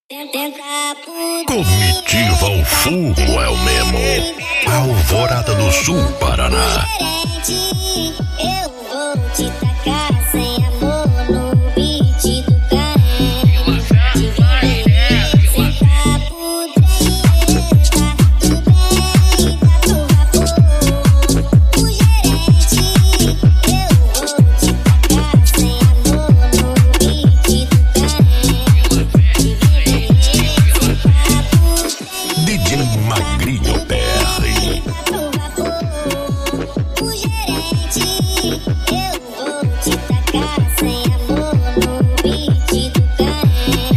Comitiva o Fumo é o Memo. Alvorada do Sul, Paraná. Eu vou te tacar sem amor no beat do carro. Cê tá por treta, tudo bem, tá pro vapor. O gerente, eu vou te tacar sem amor no beat do carro. DJ Magrinho PR. O gerente, eu vou te tacar sem amor no beat do carro.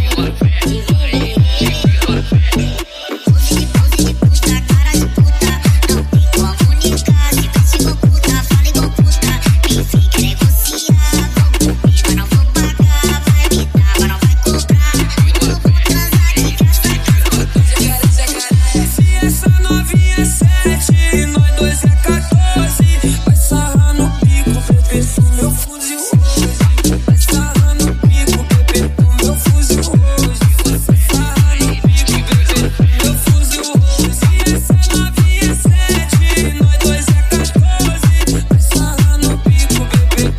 Pose de puta, cara de puta, não tem como negar. Se veste igual puta, fala igual puta, quem sei quer negociar. Vou comer, mas não vou pagar, vai me dar, mas não vai comprar. Eu vou transar aqui que essa casa. Se essa novinha é 7 e nós dois é 14, vai sarrar no pico, bebê, do meu fuzil hoje. Vai sarrar no pico, bebê, do meu fuzil hoje. Vai sarrar no pico, bebê, do meu fuzil hoje. Se essa novinha é 7 e nós dois é 14, vai sarrar no pico, bebê,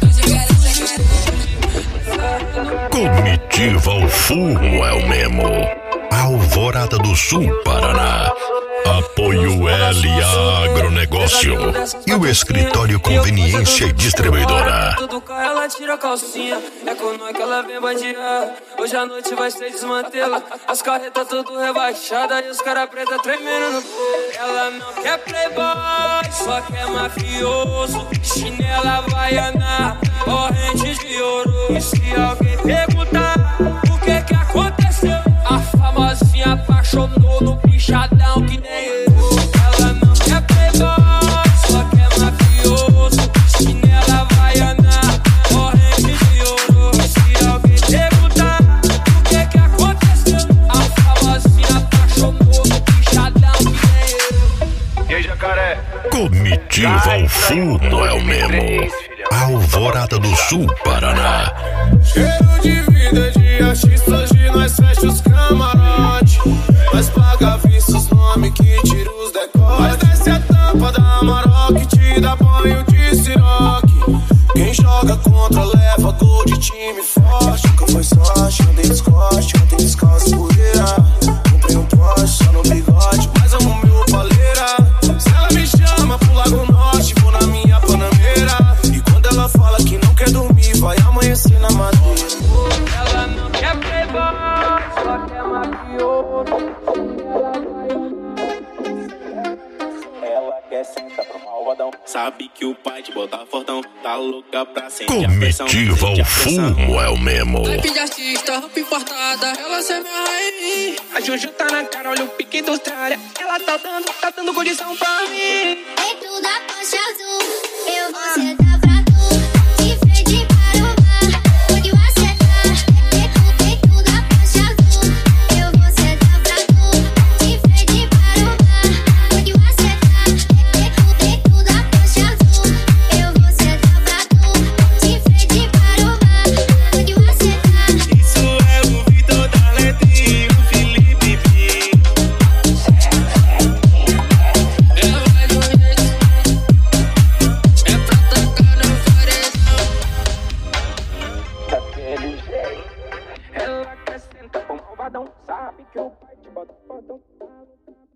Comitiva o Fumo é o Memo. Alvorada do Sul, Paraná. Apoio LA Agronegócio e o Escritório Conveniência e Distribuidora. Tudo com ela tira a calcinha, é com nós que ela vem bandear. Hoje a noite vai ser desmantela, as carretas tudo rebaixadas e os cara preta tremendo no pé. Ela não quer playboy, só quer mafioso. Chinela havaiana, corrente de ouro. E se alguém perguntar o que aconteceu, a famosinha apaixonou no bichadão que nem eu. Ela não quer playboy, só quer mafioso. Chinela havaiana, corrente de ouro. E se alguém perguntar o que aconteceu, a famosinha apaixonou no bichadão que nem eu. E aí, jacaré? Comitiva o Fumo é o Memo. Alvorada do Sul, Paraná. Cheiro de vida de artista, hoje nós fecha os camarote. Nós paga vistos, nome que tira os decotes. Nós desce a tampa da Amarok, te dá banho de siroque. Quem joga contra leva gol de time forte. Nunca foi sorte, andei descoste, ontem descalço poeira. Comprei um Porsche só no bigode, mas amo meu paleira. Se ela me chama pro Lago Norte, vou na minha Panameira. E quando ela fala que não quer dormir, vai amanhecer na madeira. Ela não quer playboy, só quer mafioso. Ela quer sentar pro malvadão, sabe que o pai te botar fortão, tá louca pra sentir a pressão. Comitiva o Fumo é o Memo. Type de artista, roupa importada, ela se minha raiz. A Juju tá na cara, olha o pique industriária. Ela tá dando condição pra mim. Dentro da Porsche azul, eu vou sentar pra tu, de frente para o mar, pode acertar. Dentro da Porsche azul, eu vou sentar pra tu, de frente para o mar, pode acertar. Dentro da Porsche azul, eu vou sentar pra tu, de frente para o mar, pode acertar. Isso é o Vitor da Letrinha, o Felipe P. Ela vai do jeito, é pra tacar no paredão. Daquele jeito. Ela quer sentar pro malvadão, sabe que o pai te bota fortão.